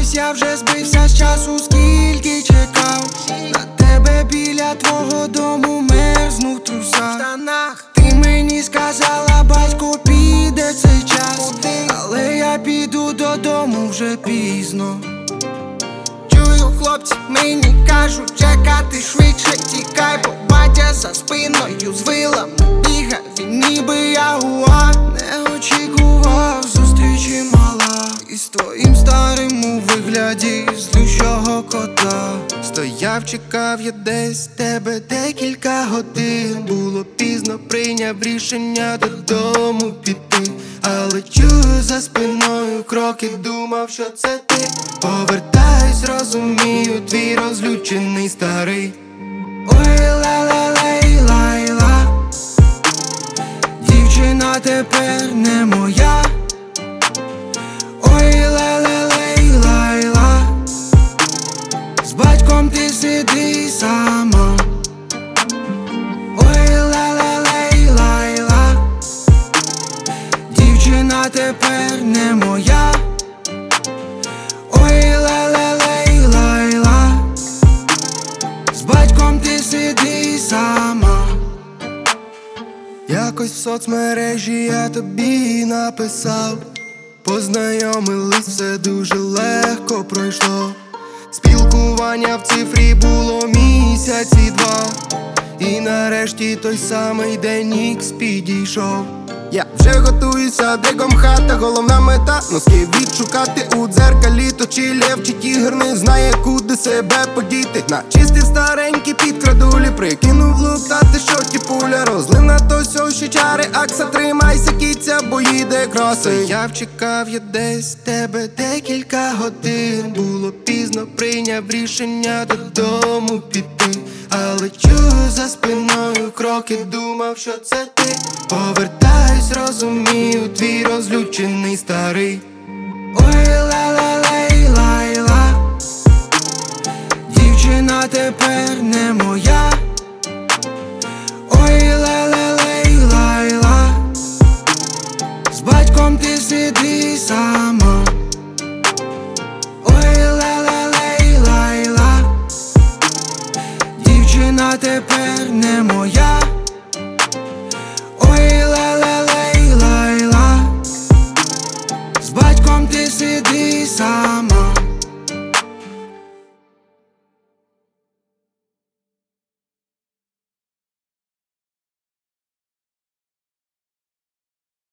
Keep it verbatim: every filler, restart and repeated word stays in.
ось я вже збився з часу, скільки чекав на тебе біля твого дому, мерзнув в трусах. Ти мені сказала, батько піде цей час, але я піду додому вже пізно. Чую, хлопці мені кажуть, чекати швидше тікай, бо батя за спиною з вилами бігав, він ніби ягуар. Не очікував зустрічі, мала, із твоїм старим у вигляді злющого кота. Стояв, чекав я десь тебе декілька годин. Було пізно, прийняв рішення додому піти, але чую за спиною кроки, думав, що це ти. Повертаюсь, розумію, твій розлючений старий. Ой, ла-ла-лей-лайла, дівчина тепер не моя. Ой, ла-ла-лей-лайла, з батьком ти сиди сама. Ой, ла-ла-лей-лайла, дівчина тепер не моя. Ой, ла-ла-лей-лайла, з батьком ти сиди сама. Якось в соцмережі я тобі написав, познайомились, все дуже легко пройшло. Спілкування в цифрі було місяці два, і нарешті той самий день ікс підійшов. Я вже готуюся, бігом хата, головна мета носки відшукати у дзеркалі, то чи лев, чи тігр не знає, куди себе подіти. На чисті старенькі підкрадулі, прикинув луптати, що ті пуля. Розлив на то сьо, що чари, акса, тримайся, кіця, бо їде кроси. Я чекав я десь тебе декілька годин. Було пізно, прийняв рішення додому піти, але чую за спиною кроки, думав, що це ти. Повертаюсь, розумію, твій розлючений старий. Ой, ла-ла-лей-лайла, дівчина тепер не моя. Ой, ла-ла-лей-лайла, з батьком ти сиди сама. Ой, ла-ла-лей-лайла, дівчина тепер не моя. Ой, ла-ла-лей-лайла, з батьком ти сиди сама.